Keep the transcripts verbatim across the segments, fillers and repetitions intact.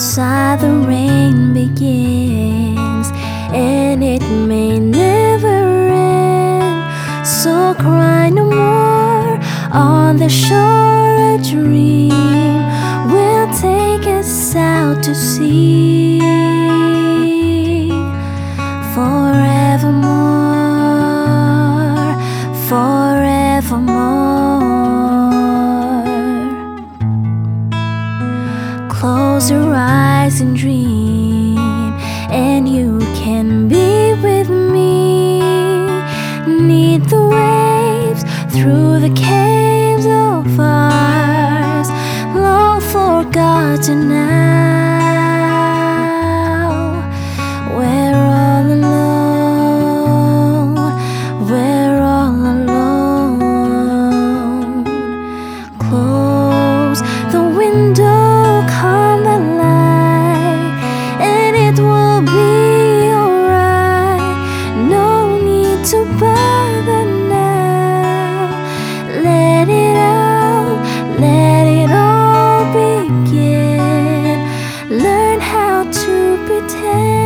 Outside the rain begins, and it may never end. So cry no more on the shore. A dream will take us out to sea forevermore, forevermore. Close your eyes and dream, and you can be with me. Neath the waves, through the caves of ours, long forgotten now. We're all alone, we're all alone. Close the window, calm the light, and it will be alright. No need to bother now. Let it out, let it all begin. Learn how to pretend.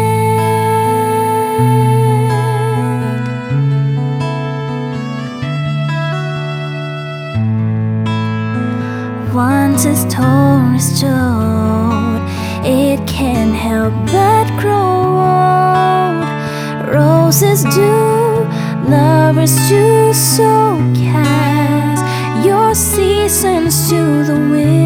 Once a story is told, it can't help but grow old. Roses do, lovers do, so cast your seasons to the wind.